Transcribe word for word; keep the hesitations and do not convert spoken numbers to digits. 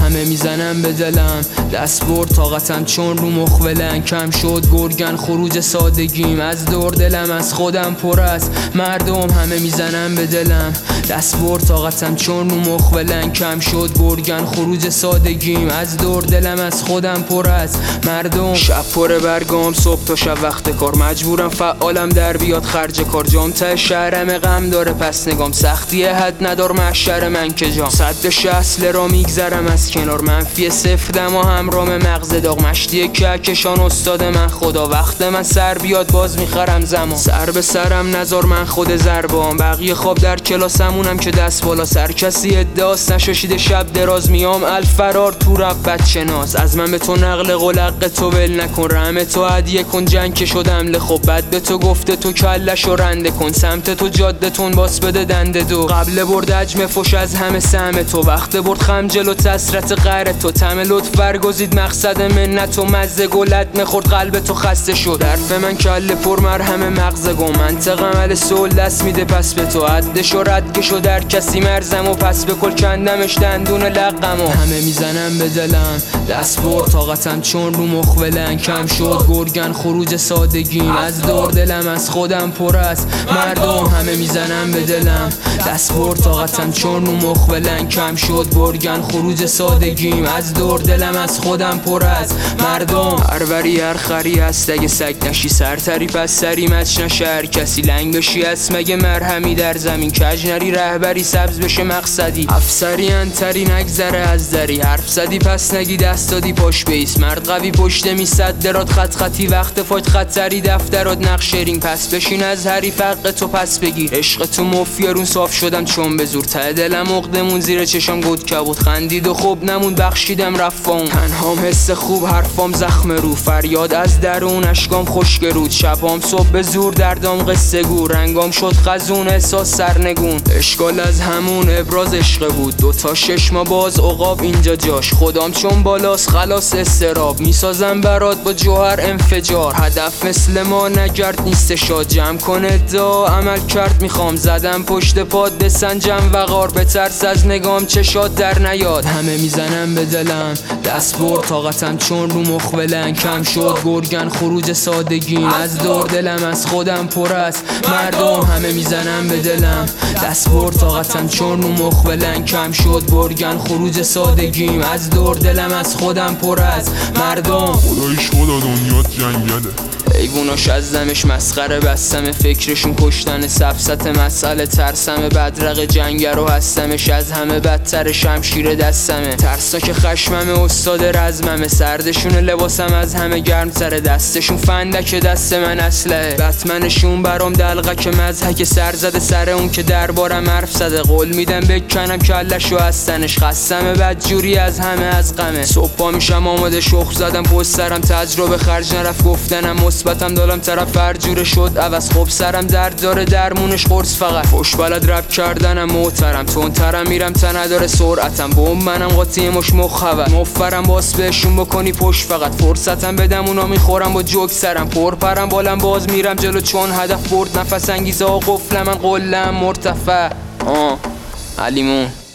همه میزنم به دلم، دست برد طاقتم چون رو مخولن. کم شد گرگن خروج سادگیم، از دور دلم از خودم پر است. مردم همه میزنم به دلم، دست برد طاقتم چون رو مخولن. کم شد گرگن خروج سادگیم، از دور دلم از خودم پر است. مردم شب پر برگام، صبح تا شب وقت کار، مجبورم فعالم در بیاد خرج کار. جام ته شهرم غم داره پس نگام، سختی حد ندار محشر من که جام. صد شهسله را میگذرم از کنار، منفی صفر دما همرام مغز داغ. مشتی کهکشان استاد من خدا، وقت من سر بیاد باز میخرم زمان. سر به سرم نزار من خود ضربام، بقیه خواب در کلاسمونم که دست بالا. سر کسی ادعاست نشاشیده شب دراز، میام الفرار تو ربت شناس. از من به تو نقل قلق تو ول نکن، رحم تو هدیه کن جنگ که شدم لخب. بد به تو گفته تو کلشو رنده کن، سمت تو جاده تون باس بده دنده دو. قبل برد عجم فش از همه سهم تو، وقت برد خم جلو تسرت غیر تو. تم لطف برگزید مقصد منت و مزه گلت نخورد قلب تو خسته شد. حرف من کله پر مرهم مغز گم، منطق عمل سول دست میده پس به تو. عدش و ردکشو در کسی مرزم و پس به کل کندمش دندون لقمو. همه میزنم به دلم، دست برد طاقتم چون رو مخولن. کم شد گرگن خروج سادگیم، از دور دلم از خودم پر است. مردم همه میزنم به دلم، دست برد طاقتم چون رو مخولن. کم شد گرگن خروج سادگیم، از دور دلم از خودم پر است. مردم هر وری هر خری هست، اگه سگ نشی سرتری پس سری مچ نشه. هر کسی لنگ بشی هست مگه مرهمی در زمین، کج نری رهبری سبز بشه مقصدی. افسری انتری نگذره از دری، حرف زدی پس نگی دست دادی پاش بیس. مرد قوی پشت میصد درات خط خطی، وقت فاید خطری دفترات نقش رینگ. پس بشین از حریف حق تو پس بگیر، عشق تو مفیارون صاف شدم چون به زور. ته دلم عقدمون زیر چشم گود کبود، خندید و خوب نمون بخشیدم رفام. تنهام حس خوب حرفام زخم رو، فریاد از درون اشکام خوشگرود. شبام صبح به زور دردام قصه گو، رنگام شد خزون احساس سرنگون. اشکال از همون ابراز عشق بود، دوتا ششما باز عقاب اینجا جاش. خدام چون بالاست خلاص استراب، میسازم برات با جوهر انفجار. هدف مثل ما نگرد نیست شاد، جمع کن ادعا عمل کرد میخوام. زدم پشت پاد بسنجم وقار، به ترس از نگام چشات در نیاد. همه میزنم به دلم، دست برد طاقتم چون رو مخولن. کم شد گرگن خروج سادگیم، از دور دلم از خودم پر است. مردم همه میزنم به دلم، دست برد طاقتم چون رو مخولن. کم شد گرگن خروج سادگیم، از دور دلم از خودم پر است. مردم خدایش خدا دنیات جنگله، ایووناش از دمش مسخره بستم. فکرشون کشتن سبست مسئله، ترسم بدرق جنگر و هستمش. از همه بدتر شمشیر دستمه، ترسا که خشمم استاد رزممه. سردشون لباسم از همه گرم تره، دستشون فندک دست من اسلحه. بتمنشون برام دلقک مضحک، سر زده سر اون که دربارم حرف زده. قول میدم بکنم کلشو از تنش، خستم بدجوری از همه از غمه. صبح میشم آماده شخ زدم پشت سرم، تجربه خرج نرفت گفتنم مثبتم دالم طرف هر جوره شد عوض. خوب سرم درد داره درمونش قرص فقط، خوش بلد رپ کردنم محترم. تون ترم میرم تا نداره سرعتم، بوم منم قاطی مش مخبر. مفرم باس بهشون بکنی پشت فقط، فرصتم بدم اونا میخورم با جوک سرم. پرپرم بالم باز میرم جلو چون هدف برد نفس انگیزه ها قفلم. من قلم مرتفع آه علیمون.